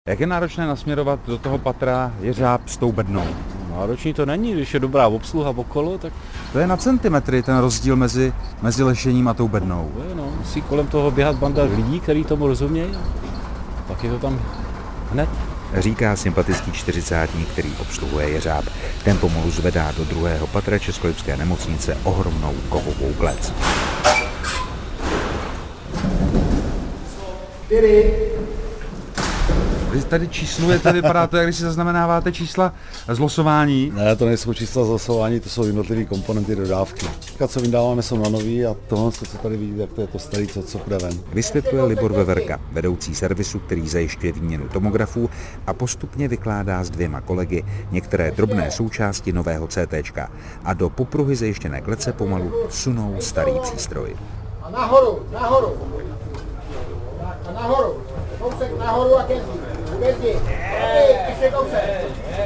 Jak je náročné nasměrovat do toho patra jeřáb s tou bednou? Náročný to není, když je dobrá obsluha okolo, tak To je na centimetry ten rozdíl mezi lešením a tou bednou. to je, no, musí kolem toho běhat banda lidí, kteří tomu rozumějí, a pak je to tam hned. Říká sympatický čtyřicátník, který obsluhuje jeřáb. Ten pomalu zvedá do druhého patra Českolipské nemocnice ohromnou kovovou klec. 4. Vy tady číslujete, vypadá to, jak když si zaznamenáváte čísla z losování. Ne, to nejsou čísla zasování, to jsou jednotlivé komponenty dodávky. Co vydáváme, jsou na nový a tohle, co tady vidíte, tak to je to starý, co půjde ven. Vysvětluje Libor Veverka, vedoucí servisu, který zajišťuje výměnu tomografů a postupně vykládá s 2 kolegy některé drobné součásti nového CTčka a do popruhy zajištěné klece pomalu sunou starý přístroj. A nahoru. A nahoru. Kousek nahoru a ke zdi. Ještě kousek.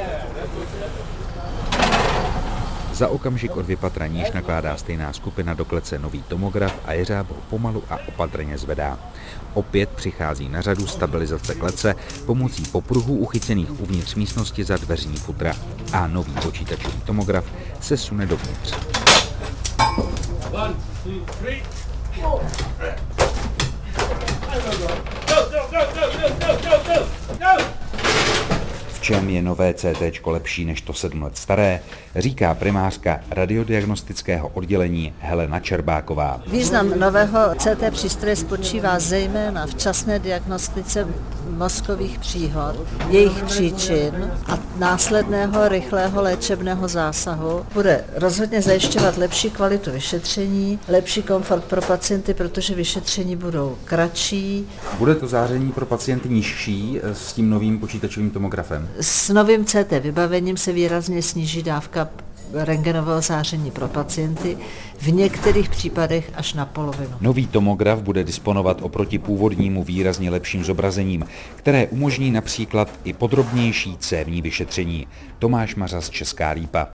Za okamžik o 2 patra níž nakládá stejná skupina do klece nový tomograf a jeřáb ho pomalu a opatrně zvedá. Opět přichází na řadu stabilizace klece pomocí popruhů uchycených uvnitř místnosti za dveřní futra a nový počítačový tomograf se sune dovnitř. V čem je nové CTčko lepší než to 7 let staré, říká primářka radiodiagnostického oddělení Helena Čerbáková. Význam nového CT přístroje spočívá zejména v časné diagnostice mozkových příhod, jejich příčin a následného rychlého léčebného zásahu. Bude rozhodně zajišťovat lepší kvalitu vyšetření, lepší komfort pro pacienty, protože vyšetření budou kratší. Bude to záření pro pacienty nižší s tím novým počítačovým tomografem? S novým CT vybavením se výrazně sníží dávka rentgenového záření pro pacienty, v některých případech až na polovinu. Nový tomograf bude disponovat oproti původnímu výrazně lepším zobrazením, které umožní například i podrobnější cévní vyšetření. Tomáš Mařas, Česká Lípa.